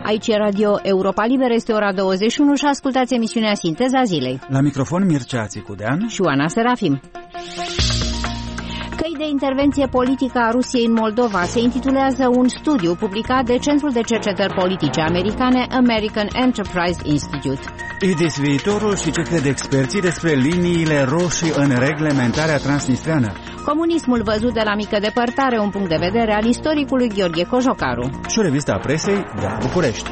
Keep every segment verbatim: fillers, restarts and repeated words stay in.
Aici e Radio Europa Liberă, este ora douăzeci și unu și ascultați emisiunea Sinteza Zilei. La microfon Mircea Țicudean și Oana Serafim. Căi de intervenție politică a Rusiei în Moldova se intitulează un studiu publicat de Centrul de Cercetări Politice Americane American Enterprise Institute. Ides viitorul și ce cred experții despre liniile roșii în reglementarea transnistreană. Comunismul văzut de la mică depărtare, un punct de vedere al istoricului Gheorghe Cojocaru. Și o revistă a presei de la București.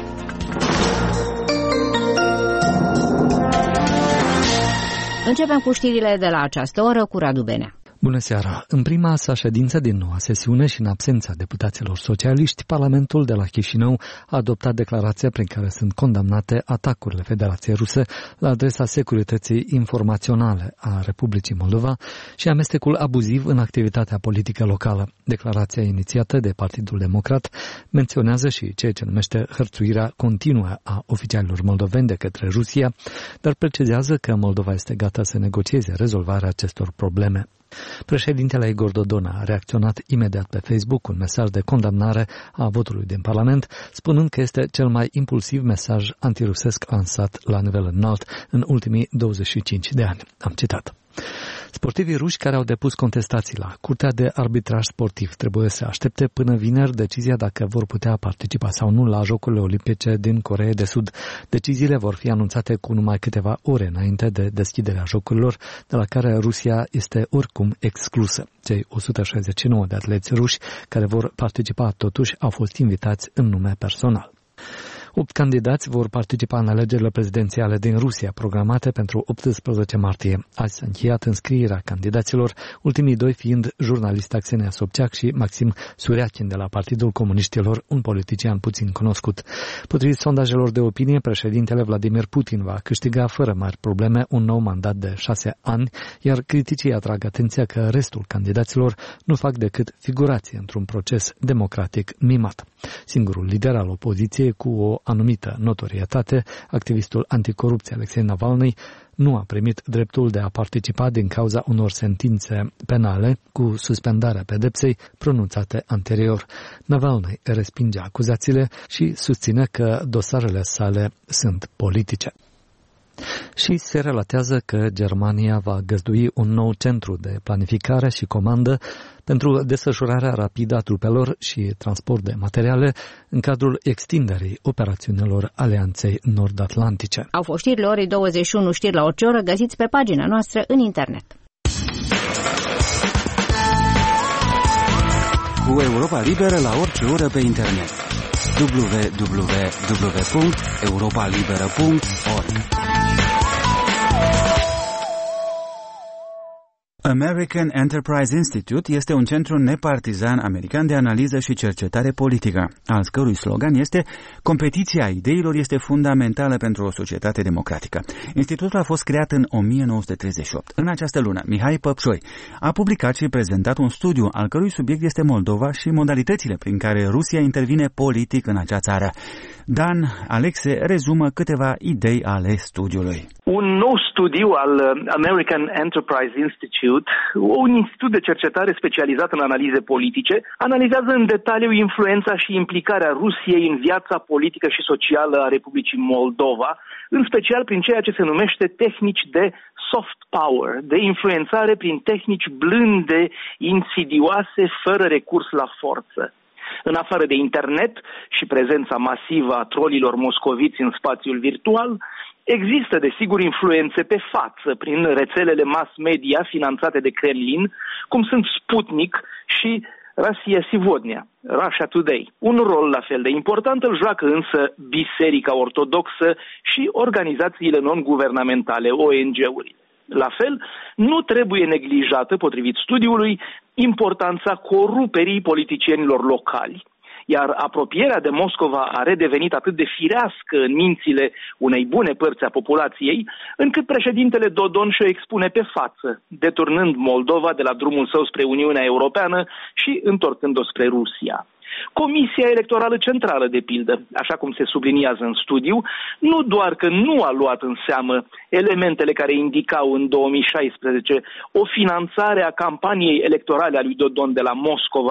Începem cu știrile de la această oră cu Radu Benea. Bună seara! În prima sa ședință din noua sesiune și în absența deputaților socialiști, Parlamentul de la Chișinău a adoptat declarația prin care sunt condamnate atacurile Federației Ruse la adresa securității informaționale a Republicii Moldova și amestecul abuziv în activitatea politică locală. Declarația inițiată de Partidul Democrat menționează și ceea ce numește hărțuirea continuă a oficialilor moldoveni de către Rusia, dar precizează că Moldova este gata să negocieze rezolvarea acestor probleme. Președintele Igor Dodon a reacționat imediat pe Facebook cu un mesaj de condamnare a votului din Parlament, spunând că este cel mai impulsiv mesaj antirusesc lansat la nivel înalt în ultimii douăzeci și cinci de ani. Am citat. Sportivii ruși care au depus contestații la Curtea de Arbitraj Sportiv trebuie să aștepte până vineri decizia dacă vor putea participa sau nu la Jocurile Olimpice din Coreea de Sud. Deciziile vor fi anunțate cu numai câteva ore înainte de deschiderea Jocurilor, de la care Rusia este oricum exclusă. Cei o sută șaizeci și nouă de atleți ruși care vor participa totuși au fost invitați în nume personal. Opt candidați vor participa în alegerile prezidențiale din Rusia, programate pentru optsprezece martie. Azi s-a încheiat înscrierea candidaților, ultimii doi fiind jurnalista Xenia Sobceac și Maxim Suriachin de la Partidul Comuniștilor, un politician puțin cunoscut. Potrivit sondajelor de opinie, președintele Vladimir Putin va câștiga fără mari probleme un nou mandat de șase ani, iar criticii atrag atenția că restul candidaților nu fac decât figurație într-un proces democratic mimat. Singurul lider al opoziției cu o anumită notorietate, activistul anticorupție Alexei Navalny, nu a primit dreptul de a participa din cauza unor sentințe penale cu suspendarea pedepsei pronunțate anterior. Navalny respinge acuzațiile și susține că dosarele sale sunt politice. Și se relatează că Germania va găzdui un nou centru de planificare și comandă pentru desfășurarea rapidă a trupelor și transport de materiale în cadrul extinderii operațiunilor Alianței Nord-Atlantice. Au fost știrile orei douăzeci și unu, știri la orice oră, găsiți pe pagina noastră în internet. Cu Europa Liberă la orice oră pe internet. w w w punct europa liberă punct org American Enterprise Institute este un centru nepartizan american de analiză și cercetare politică, al cărui slogan este "Competiția ideilor este fundamentală pentru o societate democratică". Institutul a fost creat în o mie nouă sute treizeci și opt. În această lună, Mihai Păpșoi a publicat și prezentat un studiu al cărui subiect este Moldova și modalitățile prin care Rusia intervine politic în acea țară. Dan Alexe rezumă câteva idei ale studiului. Un nou studiu al American Enterprise Institute, un institut de cercetare specializat în analize politice, analizează în detaliu influența și implicarea Rusiei în viața politică și socială a Republicii Moldova, în special prin ceea ce se numește tehnici de soft power, de influențare prin tehnici blânde, insidioase, fără recurs la forță. În afară de internet și prezența masivă a trolilor moscoviți în spațiul virtual, există desigur influențe pe față prin rețelele mass media finanțate de Kremlin, cum sunt Sputnik și Russia Sivodnia, Russia Today. Un rol la fel de important îl joacă însă Biserica Ortodoxă și organizațiile non-guvernamentale, O N G-urile. La fel, nu trebuie neglijată, potrivit studiului, importanța coruperii politicienilor locali, iar apropierea de Moscova a redevenit atât de firească în mințile unei bune părți a populației, încât președintele Dodon și-o expune pe față, deturnând Moldova de la drumul său spre Uniunea Europeană și întorcând-o spre Rusia. Comisia Electorală Centrală, de pildă, așa cum se subliniază în studiu, nu doar că nu a luat în seamă elementele care indicau în două mii șaisprezece o finanțare a campaniei electorale a lui Dodon de la Moscova,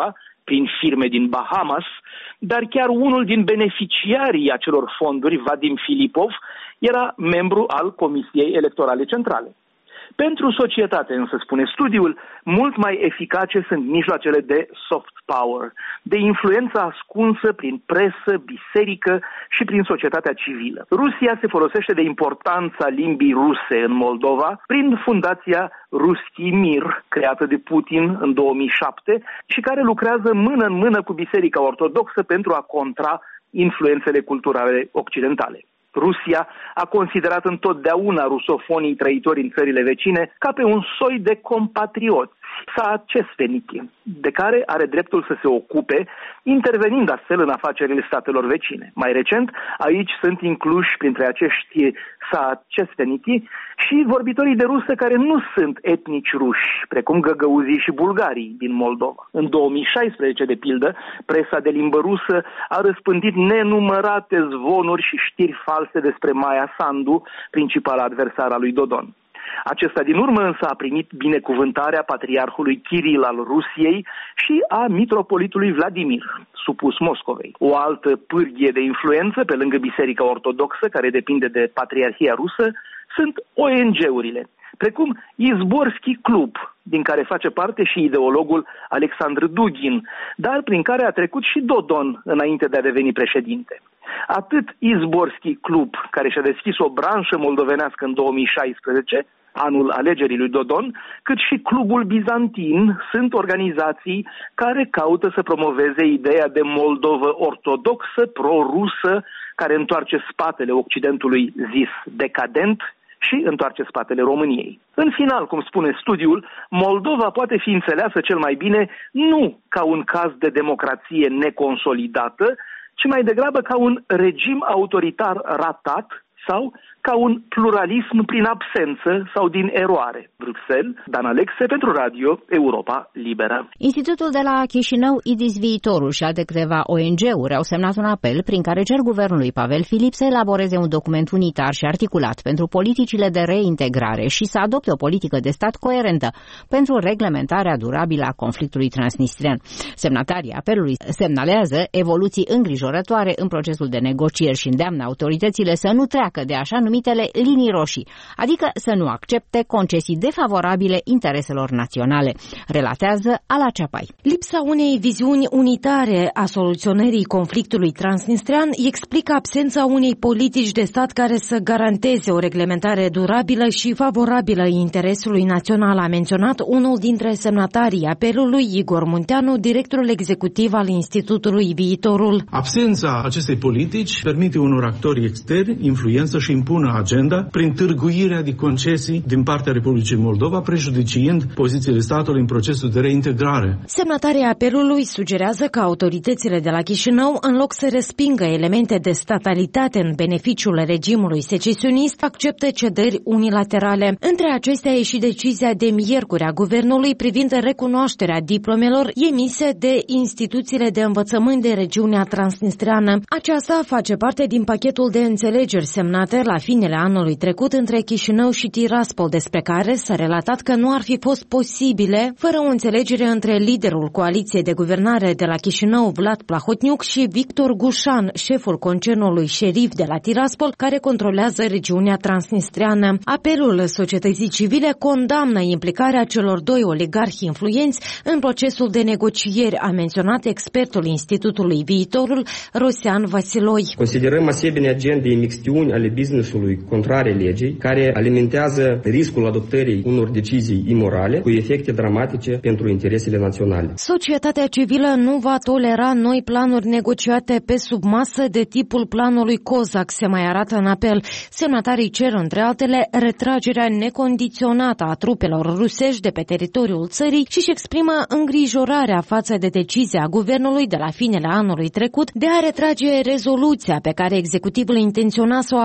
prin firme din Bahamas, dar chiar unul din beneficiarii acelor fonduri, Vadim Filipov, era membru al Comisiei Electorale Centrale. Pentru societate, însă, spune studiul, mult mai eficace sunt mijloacele de soft power, de influență ascunsă prin presă, biserică și prin societatea civilă. Rusia se folosește de importanța limbii ruse în Moldova prin fundația Ruski Mir, creată de Putin în două mii șapte și care lucrează mână în mână cu Biserica Ortodoxă pentru a contra influențele culturale occidentale. Rusia a considerat întotdeauna rusofonii trăitori în țările vecine ca pe un soi de compatrioți, saacesveniki, de care are dreptul să se ocupe, intervenind astfel în afacerile statelor vecine. Mai recent, aici sunt incluși printre acești saacesveniki și vorbitorii de rusă care nu sunt etnici ruși, precum găgăuzii și bulgarii din Moldova. În două mii șaisprezece, de pildă, presa de limbă rusă a răspândit nenumărate zvonuri și știri false despre Maia Sandu, principala adversară a lui Dodon. Acesta din urmă însă a primit binecuvântarea patriarhului Kiril al Rusiei și a mitropolitului Vladimir, supus Moscovei. O altă pârghie de influență, pe lângă Biserica Ortodoxă, care depinde de Patriarhia Rusă, sunt O N G-urile, precum Izborski Club, din care face parte și ideologul Alexandru Dugin, dar prin care a trecut și Dodon înainte de a deveni președinte. Atât Izborski Club, care și-a deschis o branșă moldovenească în două mii șaisprezece, anul alegerii lui Dodon, cât și Clubul Bizantin sunt organizații care caută să promoveze ideea de Moldovă ortodoxă, pro-rusă, care întoarce spatele Occidentului zis decadent și întoarce spatele României. În final, cum spune studiul, Moldova poate fi înțeleasă cel mai bine nu ca un caz de democrație neconsolidată, ci mai degrabă ca un regim autoritar ratat sau ca un pluralism prin absență sau din eroare. Bruxelles, Dan Alexe pentru Radio Europa Liberă. Institutul de la Chișinău, IDIS Viitorul și alte câteva O N G-uri au semnat un apel prin care cer guvernului Pavel Filip să elaboreze un document unitar și articulat pentru politicile de reintegrare și să adopte o politică de stat coerentă pentru reglementarea durabilă a conflictului transnistrian. Semnatarii apelului semnalează evoluții îngrijorătoare în procesul de negocieri și îndeamnă autoritățile să nu treacă de așa numitele linii roșii, adică să nu accepte concesii defavorabile intereselor naționale, relatează Ala Ceapai. Lipsa unei viziuni unitare a soluționării conflictului transnistrian explică absența unei politici de stat care să garanteze o reglementare durabilă și favorabilă interesului național, a menționat unul dintre semnatarii apelului, Igor Munteanu, directorul executiv al Institutului Viitorul. Absența acestei politici permite unor actori externi influență și impun agenda prin târguirea de concesii din partea Republicii Moldova, prejudiciind pozițiile statului în procesul de reintegrare. Semnatarii apelului sugerează că autoritățile de la Chișinău, în loc să respingă elemente de statalitate în beneficiul regimului secesionist, acceptă cedări unilaterale. Între acestea e și decizia de miercuri a guvernului privind recunoașterea diplomelor emise de instituțiile de învățământ de regiunea transnistreană. Aceasta face parte din pachetul de înțelegeri semnate la finele anului trecut între Chișinău și Tiraspol, despre care s-a relatat că nu ar fi fost posibile fără o înțelegere între liderul coaliției de guvernare de la Chișinău, Vlad Plahotniuc, și Victor Gușan, șeful concernului Șerif de la Tiraspol, care controlează regiunea transnistreană. Apelul societății civile condamnă implicarea celor doi oligarhi influenți în procesul de negocieri, a menționat expertul Institutului Viitorul, Rosean Vasiloi. Considerăm asemenea agende imixtiuni ale business-ului contrare legii, care alimentează riscul adoptării unor decizii imorale cu efecte dramatice pentru interesele naționale. Societatea civilă nu va tolera noi planuri negociate pe sub masă de tipul planului COSAC, se mai arată în apel. Semnatarii cer, între altele, retragerea necondiționată a trupelor rusești de pe teritoriul țării și își exprimă îngrijorarea față de decizia guvernului de la finele anului trecut de a retrage rezoluția pe care executivul intenționa să o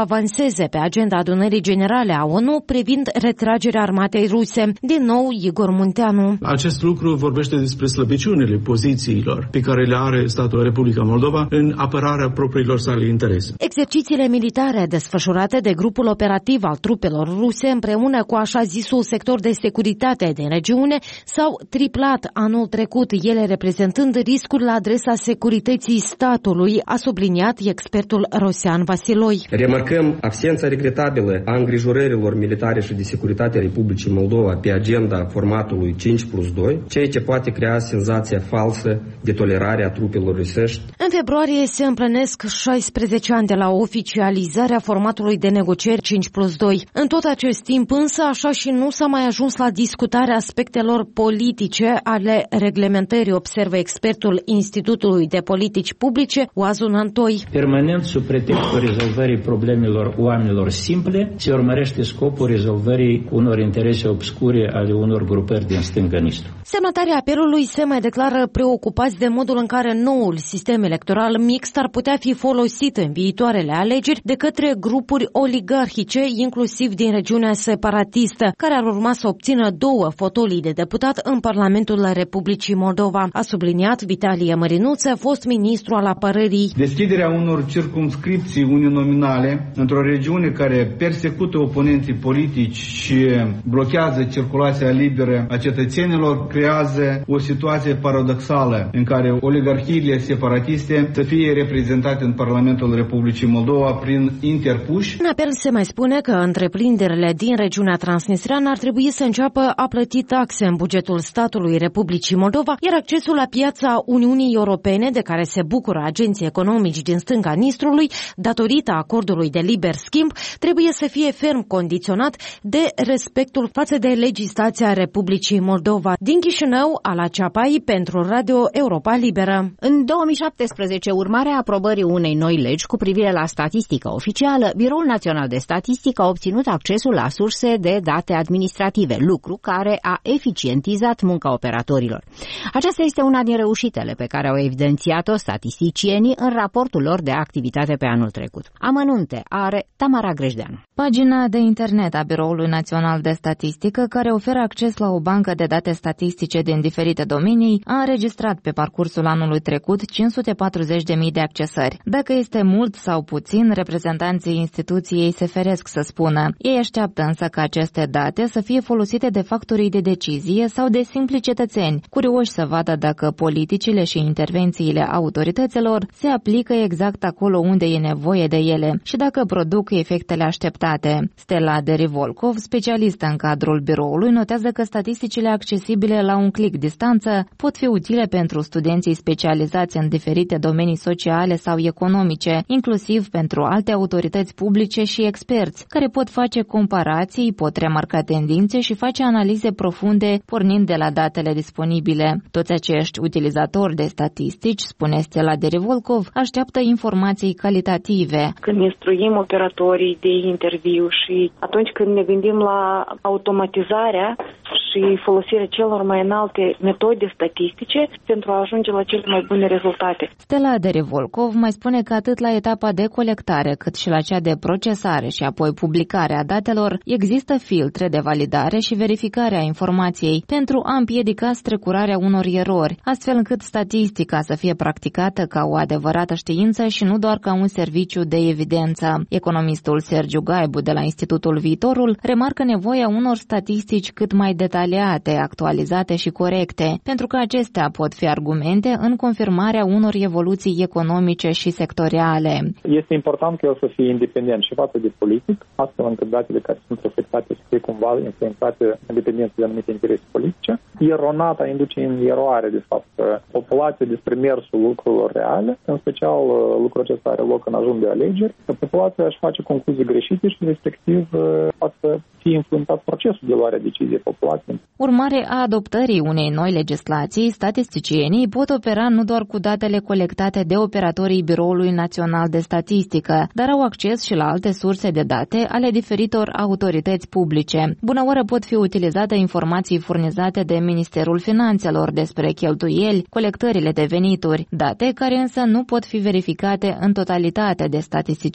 avanseze pe agenda adunării generale a O N U privind retragerea armatei ruse. Din nou, Igor Munteanu. Acest lucru vorbește despre slăbiciunile pozițiilor pe care le are statul Republica Moldova în apărarea propriilor sale interese. Exercițiile militare desfășurate de grupul operativ al trupelor ruse împreună cu așa zisul sector de securitate din regiune s-au triplat anul trecut, ele reprezentând riscuri la adresa securității statului, a subliniat expertul Rosean Vasiloi. Remarcăm absența regretabilă a îngrijorărilor militare și de securitate a Republicii Moldova pe agenda formatului cinci plus doi, ceea ce poate crea senzația falsă de tolerare a trupelor rusești. În februarie se împlinesc șaisprezece ani de la oficializarea formatului de negocieri cinci plus doi. În tot acest timp însă, așa și nu s-a mai ajuns la discutarea aspectelor politice ale reglementării, observă expertul Institutului de Politici Publice, Oazun Antoi. Permanent, sub pretextul rezolvării problemelor oamenilor simple, se urmărește scopul rezolvării unor interese obscure ale unor grupări din stânga-nistru. Semnatarii apelului se mai declară preocupați de modul în care noul sistem electoral mixt ar putea fi folosit în viitoarele alegeri de către grupuri oligarhice, inclusiv din regiunea separatistă, care ar urma să obțină două fotolii de deputat în Parlamentul Republicii Moldova, a subliniat Vitalie Mărinuță, fost ministru al apărării. Deschiderea unor circumscripții uninominale într-o regiune care persecută oponenții politici și blochează circulația liberă a cetățenilor creează o situație paradoxală în care oligarhiile separatiste să fie reprezentate în Parlamentul Republicii Moldova prin interpuși. În apel se mai spune că întreprinderile din regiunea transnistreană ar trebui să înceapă a plăti taxe în bugetul statului Republicii Moldova, iar accesul la piața Uniunii Europene, de care se bucură agenții economici din stânga Nistrului, datorită acordului de liber schimb, trebuie să fie ferm condiționat de respectul față de legislația Republicii Moldova. Din Chișinău, Ala Ceapai, pentru Radio Europa Liberă. În două mii șaptesprezece, urmarea aprobării unei noi legi cu privire la statistică oficială, Biroul Național de Statistică a obținut accesul la surse de date administrative, lucru care a eficientizat munca operatorilor. Aceasta este una din reușitele pe care au evidențiat-o statisticienii în raportul lor de activitate pe anul trecut. Amănunte are Tamara Grejdeanu. Pagina de internet a Biroului Național de Statistică, care oferă acces la o bancă de date statistice din diferite domenii, a înregistrat pe parcursul anului trecut cinci sute patruzeci de mii de accesări. Dacă este mult sau puțin, reprezentanții instituției se feresc să spună. Ei așteaptă însă ca aceste date să fie folosite de factorii de decizie sau de simpli cetățeni, curioși să vadă dacă politicile și intervențiile autorităților se aplică exact acolo unde e nevoie de ele și dacă produc efectele așteptate. Stella Derivolkov, specialistă în cadrul biroului, notează că statisticile accesibile la un click distanță pot fi utile pentru studenții specializați în diferite domenii sociale sau economice, inclusiv pentru alte autorități publice și experți, care pot face comparații, pot remarca tendințe și face analize profunde pornind de la datele disponibile. Toți acești utilizatori de statistici, spune Stella Derivolkov, așteaptă informații calitative. Când instruim operatorii de interviu și atunci când ne gândim la automatizarea și folosirea celor mai înalte metode statistice pentru a ajunge la cele mai bune rezultate. Stella Derivolkov mai spune că atât la etapa de colectare cât și la cea de procesare și apoi publicare a datelor există filtre de validare și verificare a informației pentru a împiedica strecurarea unor erori, astfel încât statistica să fie practicată ca o adevărată știință și nu doar ca un serviciu de evidență. Economistul Sergiu Gaibu de la Institutul Viitorul remarcă nevoia unor statistici cât mai detaliate, actualizate și corecte, pentru că acestea pot fi argumente în confirmarea unor evoluții economice și sectoriale. Este important că el să fie independent și față de politic, astfel încât datele care sunt reflectate să fie cumva influențate independent de anumite interese politice. Eronat a induce în eroare, de fapt, populația despre mersul lucrurilor reale, în special lucrul acesta are loc în ajun de alegeri, că populația își face concluzii greșite și respectiv poate să fie influențat procesul de luare a deciziei populației. Urmare a adoptării unei noi legislații, statisticienii pot opera nu doar cu datele colectate de operatorii Biroului Național de Statistică, dar au acces și la alte surse de date ale diferitor autorități publice. Bună oară pot fi utilizate informații furnizate de Ministerul Finanțelor despre cheltuieli, colectările de venituri, date care însă nu pot fi verificate în totalitate de statisticieni.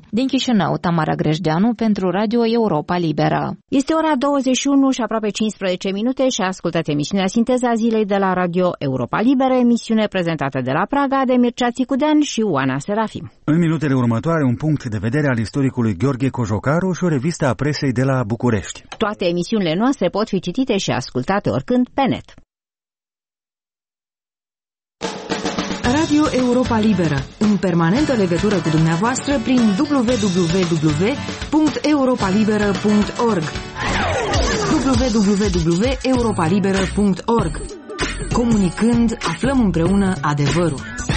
Din Chișinău, Tamara Grejdeanu pentru Radio Europa Liberă. Este ora douăzeci și unu și aproape cincisprezece minute și ascultați emisiunea Sinteza Zilei de la Radio Europa Liberă, emisiune prezentată de la Praga de Mircea Țicudean și Oana Serafim. În minutele următoare, un punct de vedere al istoricului Gheorghe Cojocaru și o revistă a presei de la București. Toate emisiunile noastre pot fi citite și ascultate oricând pe net. Radio Europa Liberă, în permanentă legătură cu dumneavoastră prin w w w punct europa liberă punct org w w w punct europa liberă punct org. Comunicând, aflăm împreună adevărul.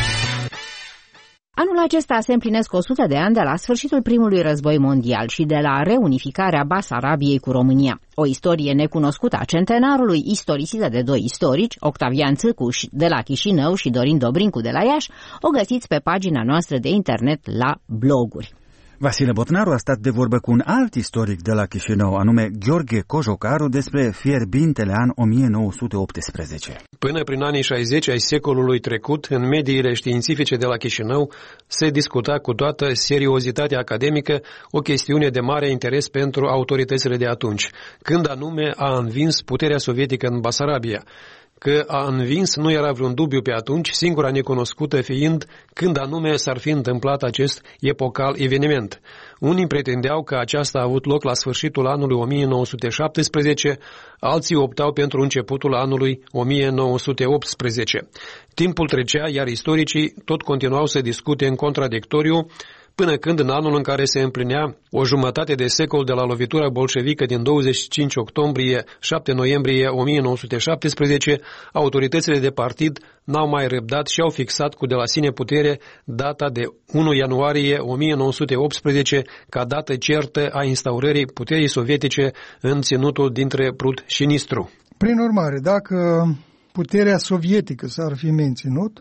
Anul acesta se împlinesc o sută de ani de la sfârșitul primului război mondial și de la reunificarea Basarabiei cu România. O istorie necunoscută a centenarului, istorisită de doi istorici, Octavian Țâcu de la Chișinău și Dorin Dobrincu de la Iași, o găsiți pe pagina noastră de internet la bloguri. Vasile Botnaru a stat de vorbă cu un alt istoric de la Chișinău, anume Gheorghe Cojocaru, despre fierbintele an o mie nouă sute optsprezece. Până prin anii șaizeci ai secolului trecut, în mediile științifice de la Chișinău, se discuta cu toată seriozitatea academică o chestiune de mare interes pentru autoritățile de atunci, când anume a învins puterea sovietică în Basarabia. Că a învins nu era vreun dubiu pe atunci, singura necunoscută fiind când anume s-ar fi întâmplat acest epocal eveniment. Unii pretindeau că aceasta a avut loc la sfârșitul anului o mie nouă sute șaptesprezece, alții optau pentru începutul anului o mie nouă sute optsprezece. Timpul trecea, iar istoricii tot continuau să discute în contradictoriu, până când în anul în care se împlinea o jumătate de secol de la lovitura bolșevică din douăzeci și cinci octombrie șapte noiembrie o mie nouă sute șaptesprezece, autoritățile de partid n-au mai răbdat și au fixat cu de la sine putere data de unu ianuarie o mie nouă sute optsprezece ca dată certă a instaurării puterii sovietice în ținutul dintre Prut și Nistru. Prin urmare, dacă puterea sovietică s-ar fi menținut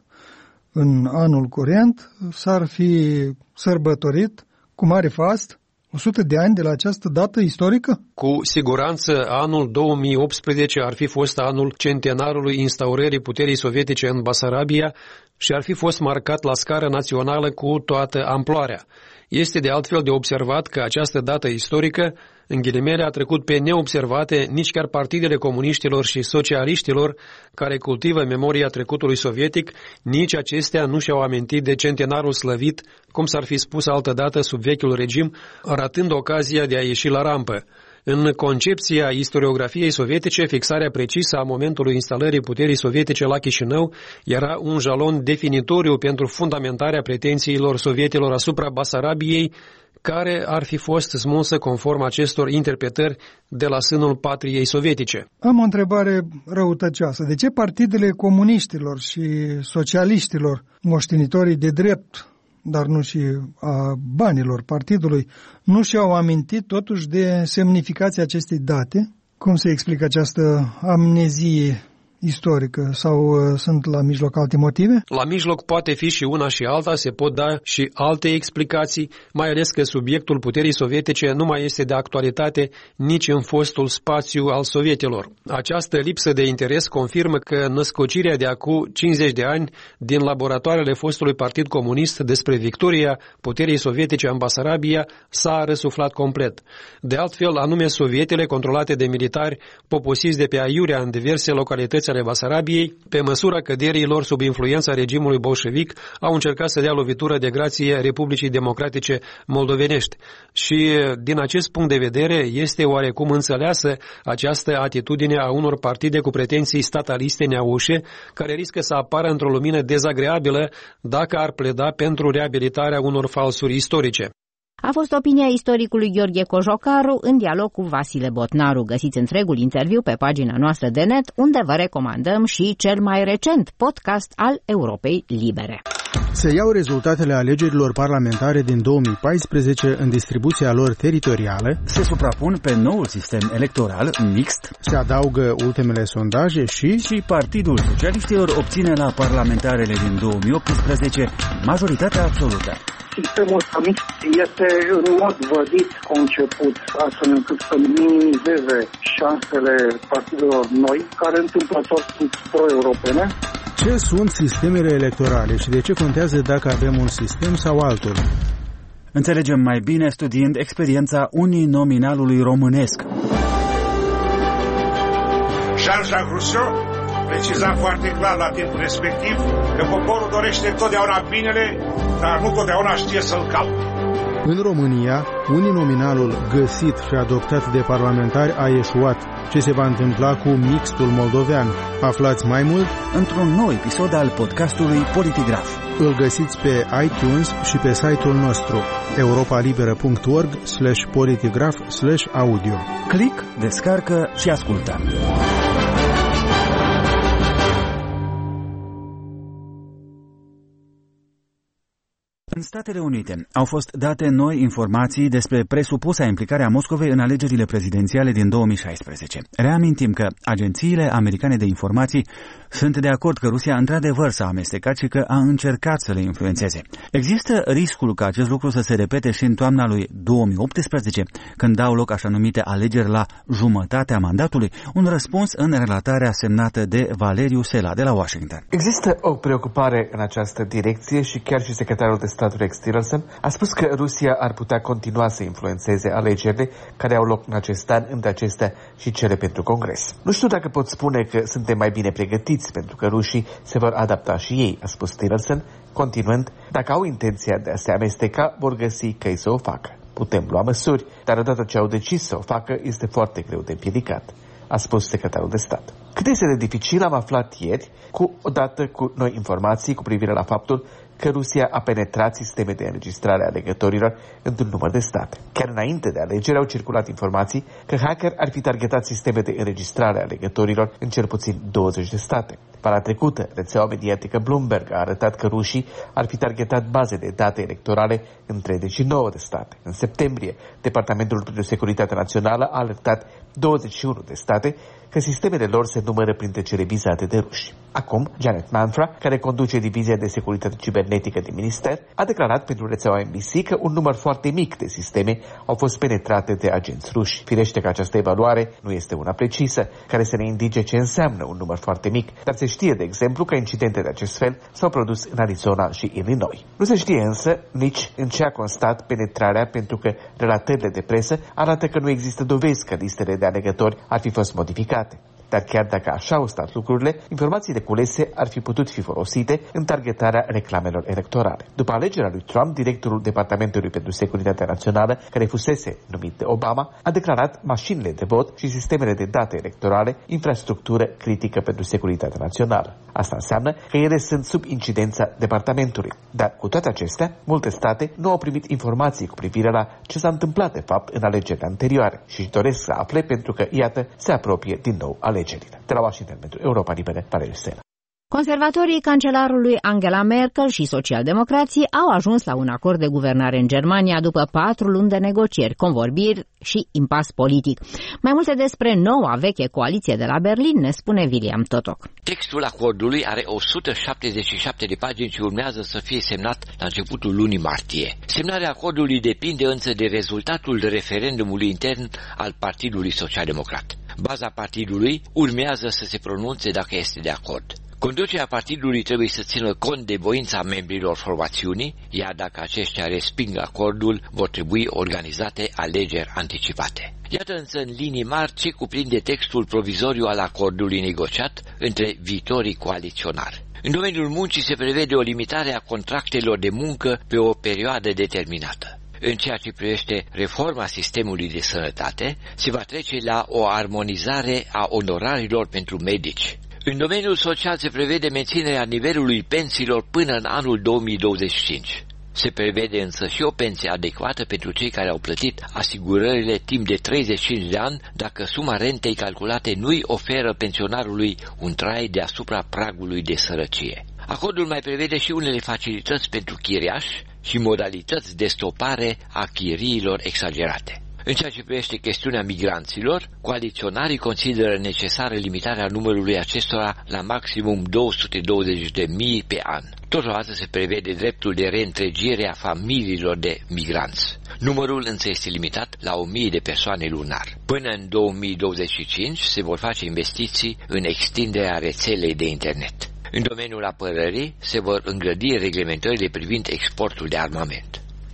în anul curent, s-ar fi sărbătorit cu mare fast o sută de ani de la această dată istorică? Cu siguranță, anul două mii optsprezece ar fi fost anul centenarului instaurării puterii sovietice în Basarabia și ar fi fost marcat la scară națională cu toată amploarea. Este de altfel de observat că această dată istorică, în ghilimele, a trecut pe neobservate nici chiar partidele comuniștilor și socialiștilor care cultivă memoria trecutului sovietic, nici acestea nu și-au amintit de centenarul slăvit, cum s-ar fi spus altădată sub vechiul regim, ratând ocazia de a ieși la rampă. În concepția istoriografiei sovietice, fixarea precisă a momentului instalării puterii sovietice la Chișinău era un jalon definitoriu pentru fundamentarea pretențiilor sovietilor asupra Basarabiei, care ar fi fost smulsă conform acestor interpretări de la sânul patriei sovietice. Am o întrebare răutăcioasă. De ce partidele comuniștilor și socialiștilor, moștenitorii de drept, dar nu și a banilor partidului, nu și-au amintit totuși de semnificația acestei date? Cum se explică această amnezie istorică sau uh, sunt la mijloc alte motive? La mijloc poate fi și una și alta, se pot da și alte explicații, mai ales că subiectul puterii sovietice nu mai este de actualitate nici în fostul spațiu al sovietilor. Această lipsă de interes confirmă că născocirea de acum cincizeci de ani din laboratoarele fostului Partid Comunist despre victoria puterii sovietice în Basarabia s-a răsuflat complet. De altfel, anume sovietele controlate de militari poposiți de pe aiurea în diverse localități ale Basarabiei, pe măsura căderii lor sub influența regimului bolșevic, au încercat să dea lovitură de grație Republicii Democratice Moldovenești. Și din acest punct de vedere este oarecum înțeleasă această atitudine a unor partide cu pretenții stataliste neaușe, care riscă să apară într-o lumină dezagreabilă dacă ar pleda pentru reabilitarea unor falsuri istorice. A fost opinia istoricului Gheorghe Cojocaru în dialog cu Vasile Botnaru. Găsiți întregul interviu pe pagina noastră de net, unde vă recomandăm și cel mai recent podcast al Europei Libere. Se iau rezultatele alegerilor parlamentare din două mii paisprezece în distribuția lor teritorială. Se suprapun pe noul sistem electoral mixt. Se adaugă ultimele sondaje și... Și Partidul Socialiștilor obține la parlamentarele din două mii optsprezece majoritatea absolută. Sistemul ăsta mixt este în mod vădit conceput astfel încât să minimizeze șansele partidelor noi, care întâmplător sunt pro-europene. Ce sunt sistemele electorale și de ce contează dacă avem un sistem sau altul? Înțelegem mai bine studiind experiența uninominalului românesc. Jean-Jacques Rousseau preciza foarte clar la timpul respectiv că poporul dorește totdeauna binele, dar nu totdeauna știe să-l caute. În România, uninominalul găsit și adoptat de parlamentari a eșuat. Ce se va întâmpla cu mixtul moldovean? Aflați mai mult într-un nou episod al podcastului Politigraf. Îl găsiți pe iTunes și pe site-ul nostru europalibera punct org slash politigraf slash audio. Click, descarcă și ascultă. În Statele Unite au fost date noi informații despre presupusa implicare a Moscovei în alegerile prezidențiale din două mii șaisprezece. Reamintim că agențiile americane de informații sunt de acord că Rusia într-adevăr s-a amestecat și că a încercat să le influențeze. Există riscul ca acest lucru să se repete și în toamna lui două mii optsprezece, când dau loc așa numite alegeri la jumătatea mandatului? Un răspuns în relatarea semnată de Valeriu Sela de la Washington. Există o preocupare în această direcție și chiar și secretarul de stat Rex Tillerson a spus că Rusia ar putea continua să influențeze alegerile care au loc în acest an, între acestea și cele pentru Congres. Nu știu dacă pot spune că suntem mai bine pregătiți, pentru că rușii se vor adapta și ei, a spus Tillerson, continuând: dacă au intenția de a se amesteca, vor găsi căi să o facă. Putem lua măsuri, dar odată ce au decis să o facă, este foarte greu de împiedicat, a spus secretarul de stat. Cât este de dificil am aflat ieri, cu odată cu noi informații cu privire la faptul că Rusia a penetrat sisteme de înregistrare a alegătorilor într-un număr de state. Chiar înainte de alegeri au circulat informații că hacker ar fi targetat sisteme de înregistrare a alegătorilor în cel puțin douăzeci de state. Vara trecută, rețeaua mediatică Bloomberg a arătat că rușii ar fi targetat baze de date electorale în treizeci și nouă de state. În septembrie, Departamentul pentru Securitate Națională a alertat douăzeci și unu de state că sistemele lor se numără printre cele vizate de ruși. Acum, Janet Manfra, care conduce Divizia de Securitate Cibernetică din minister, a declarat pentru rețeaua N B C că un număr foarte mic de sisteme au fost penetrate de agenți ruși. Firește că această evaluare nu este una precisă, care să ne indice ce înseamnă un număr foarte mic, dar se știe, de exemplu, că incidente de acest fel s-au produs în Arizona și Illinois. Nu se știe însă nici în ce a constat penetrarea, pentru că relatările de presă arată că nu există dovezi că listele de alegători ar fi fost modificate. Dar chiar dacă așa au stat lucrurile, informațiile culese ar fi putut fi folosite în targetarea reclamelor electorale. După alegerea lui Trump, directorul Departamentului pentru Securitatea Națională, care fusese numit de Obama, a declarat mașinile de vot și sistemele de date electorale infrastructură critică pentru securitatea națională. Asta înseamnă că ele sunt sub incidența departamentului. Dar cu toate acestea, multe state nu au primit informații cu privire la ce s-a întâmplat de fapt în alegerile anterioare și doresc să afle, pentru că, iată, se apropie din nou alegerile. De la Washington pentru Europa Liberă, Valeriu Sela. Conservatorii cancelarului Angela Merkel și socialdemocrații au ajuns la un acord de guvernare în Germania după patru luni de negocieri, convorbiri și impas politic. Mai multe despre noua veche coaliție de la Berlin ne spune William Totok. Textul acordului are o sută șaptezeci și șapte de pagini și urmează să fie semnat la începutul lunii martie. Semnarea acordului depinde însă de rezultatul referendumului intern al Partidului Social-Democrat. Baza partidului urmează să se pronunțe dacă este de acord. Conducerea partidului trebuie să țină cont de voința membrilor formațiunii, iar dacă aceștia resping acordul, vor trebui organizate alegeri anticipate. Iată însă în linii mari ce cuprinde textul provizoriu al acordului negociat între viitorii coaliționari. În domeniul muncii se prevede o limitare a contractelor de muncă pe o perioadă determinată. În ceea ce privește reforma sistemului de sănătate, se va trece la o armonizare a onorarilor pentru medici. În domeniul social se prevede menținerea nivelului pensiilor până în anul două mii douăzeci și cinci. Se prevede însă și o pensie adecvată pentru cei care au plătit asigurările timp de treizeci și cinci de ani dacă suma rentei calculate nu-i oferă pensionarului un trai deasupra pragului de sărăcie. Acordul mai prevede și unele facilități pentru chiriași și modalități de stopare a chiriilor exagerate. În ceea ce privește chestiunea migranților, coaliționarii consideră necesară limitarea numărului acestora la maximum două sute douăzeci de mii pe an. Totodată se prevede dreptul de reîntregire a familiilor de migranți. Numărul însă este limitat la o mie de persoane lunar. Până în două mii douăzeci și cinci se vor face investiții în extinderea rețelei de internet. În domeniul apărării se vor îngrădi reglementările privind exportul de armament.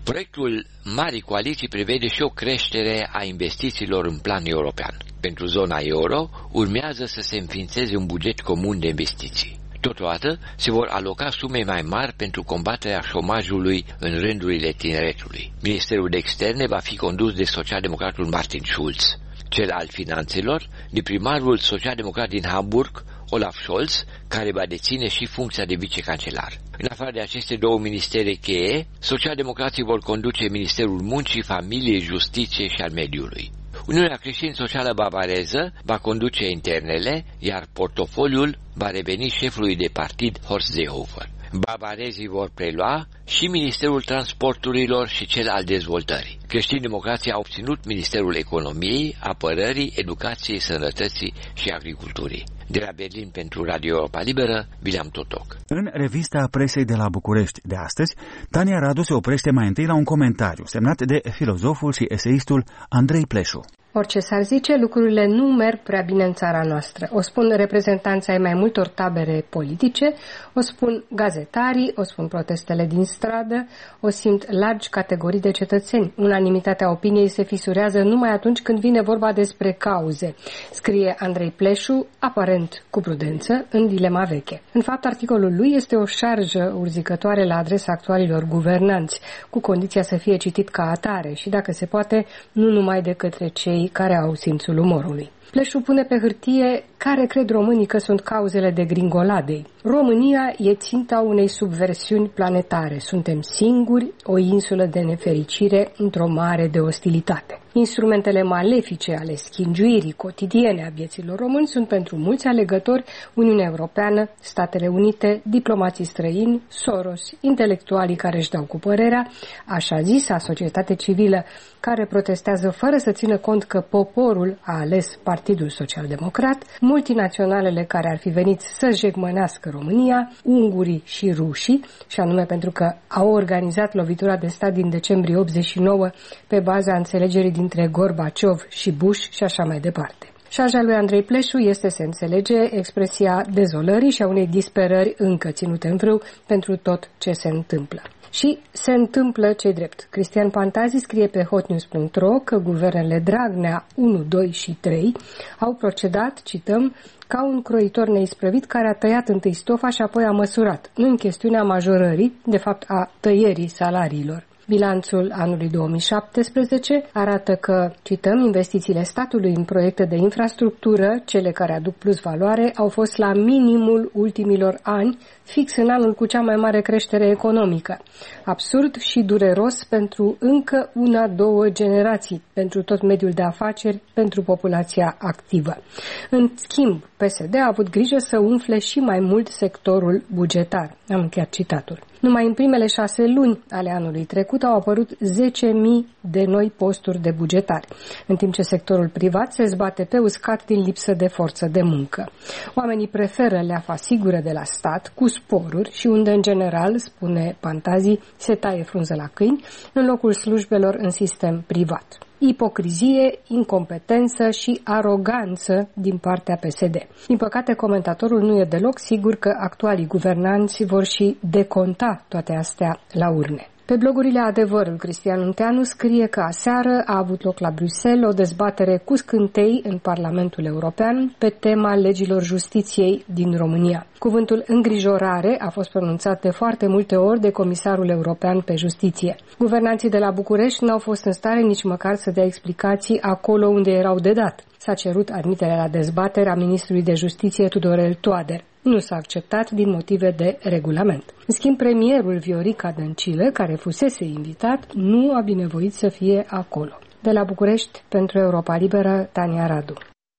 Proiectul Marii Coaliții prevede și o creștere a investițiilor în plan european. Pentru zona euro urmează să se înființeze un buget comun de investiții. Totodată se vor aloca sume mai mari pentru combaterea șomajului în rândurile tineretului. Ministerul de Externe va fi condus de socialdemocratul Martin Schulz. Cel al finanțelor de primarul social-democrat din Hamburg, Olaf Scholz, care va deține și funcția de vicecancelar. În afară de aceste două ministere cheie, socialdemocrații vor conduce Ministerul Muncii, Familiei, Justiției și al Mediului. Uniunea Creștin-Socială Bavareză va conduce internele, iar portofoliul va reveni șefului de partid Horst Seehofer. Bavarezii vor prelua și Ministerul Transporturilor și cel al Dezvoltării. Creștin-democrații au obținut Ministerul Economiei, Apărării, Educației, Sănătății și Agriculturii. De la Berlin pentru Radio Europa Liberă, Bileam Totoc. În revista presei de la București de astăzi, Tania Radu se oprește mai întâi la un comentariu semnat de filozoful și eseistul Andrei Pleșu. Orice s-ar zice, lucrurile nu merg prea bine în țara noastră. O spun reprezentanții ai mai multor tabere politice, o spun gazetarii, o spun protestele din stradă, o simt largi categorii de cetățeni. Unanimitatea opiniei se fisurează numai atunci când vine vorba despre cauze, scrie Andrei Pleșu, aparent cu prudență, în Dilema Veche. În fapt, articolul lui este o șarjă urzicătoare la adresa actualilor guvernanți, cu condiția să fie citit ca atare și, dacă se poate, nu numai de către cei care au simțul umorului. Pleșu pune pe hârtie care cred românii că sunt cauzele degringoladei. România e ținta unei subversiuni planetare. Suntem singuri, o insulă de nefericire într-o mare de ostilitate. Instrumentele malefice ale schingiuirii cotidiene a vieților români sunt pentru mulți alegători Uniunea Europeană, Statele Unite, diplomații străini, Soros, intelectualii care își dau cu părerea, așa zisa societate civilă care protestează fără să țină cont că poporul a ales Partidul Social-Democrat, multinaționalele care ar fi venit să jegmănească România, ungurii și rușii, și anume pentru că au organizat lovitura de stat din decembrie optzeci și nouă pe baza înțelegerii dintre Gorbaciov și Bush și așa mai departe. Șarja lui Andrei Pleșu este, se înțelege, expresia dezolării și a unei disperări încă ținute în frâu pentru tot ce se întâmplă. Și se întâmplă ce-i drept. Cristian Pantazi scrie pe hotnews punct ro că guvernele Dragnea unu, doi și trei au procedat, cităm, ca un croitor neisprăvit care a tăiat întâi stofa și apoi a măsurat, nu în chestiunea majorării, de fapt a tăierii salariilor. Bilanțul anului două mii șaptesprezece arată că, cităm, investițiile statului în proiecte de infrastructură, cele care aduc plus valoare, au fost la minimul ultimilor ani, fix în anul cu cea mai mare creștere economică. Absurd și dureros pentru încă una, două generații, pentru tot mediul de afaceri, pentru populația activă. În schimb, P S D a avut grijă să umfle și mai mult sectorul bugetar. Am încheiat citatul. Numai în primele șase luni ale anului trecut au apărut zece mii de noi posturi de bugetari, în timp ce sectorul privat se zbate pe uscat din lipsă de forță de muncă. Oamenii preferă leafa sigură de la stat, cu sporuri și unde, în general, spune Pantazi, se taie frunză la câini, în locul slujbelor în sistem privat. Ipocrizie, incompetență și aroganță din partea P S D. Din păcate, comentatorul nu e deloc sigur că actualii guvernanți vor și deconta toate astea la urne. Pe blogurile Adevărul, Cristian Unteanu scrie că aseară a avut loc la Bruxelles o dezbatere cu scântei în Parlamentul European pe tema legilor justiției din România. Cuvântul îngrijorare a fost pronunțat de foarte multe ori de Comisarul European pe Justiție. Guvernanții de la București n-au fost în stare nici măcar să dea explicații acolo unde erau de dat. S-a cerut admiterea la dezbatere a ministrului de Justiție Tudorel Toader. Nu s-a acceptat din motive de regulament. În schimb, premierul Viorica Dăncilă, care fusese invitat, nu a binevoit să fie acolo. De la București, pentru Europa Liberă, Tania Radu.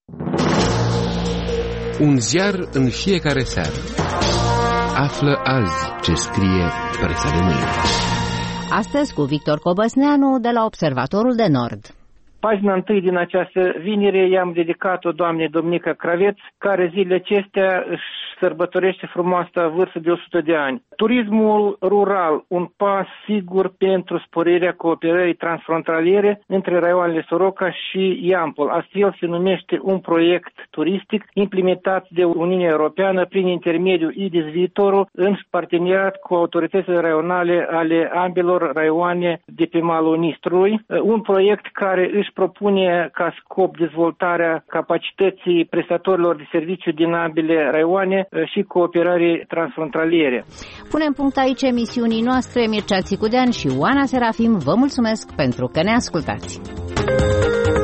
Un ziar în fiecare seară. Află azi ce scrie presa de mâine. Astăzi cu Victor Cobăsneanu de la Observatorul de Nord. Pagina întâi din această vinere i-am dedicat-o doamnei Domnica Craveț, care zilele acestea își sărbătorește frumoasa vârstă de o sută de ani. Turismul rural, un pas sigur pentru sporirea cooperării transfrontaliere între raioanele Soroca și Iampol. Astfel se numește un proiect turistic implementat de Uniunea Europeană prin intermediul I D I S Viitorul în parteneriat cu autoritățile raionale ale ambelor raioane de pe malul Nistrului. Un proiect care își propune ca scop dezvoltarea capacității prestatorilor de serviciu din ambele raioane și cooperării transfrontaliere. Punem punct aici emisiunii noastre. Mircea Țicudean și Oana Serafim vă mulțumesc pentru că ne ascultați.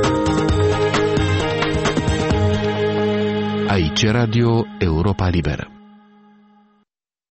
Aici Radio Europa Liberă.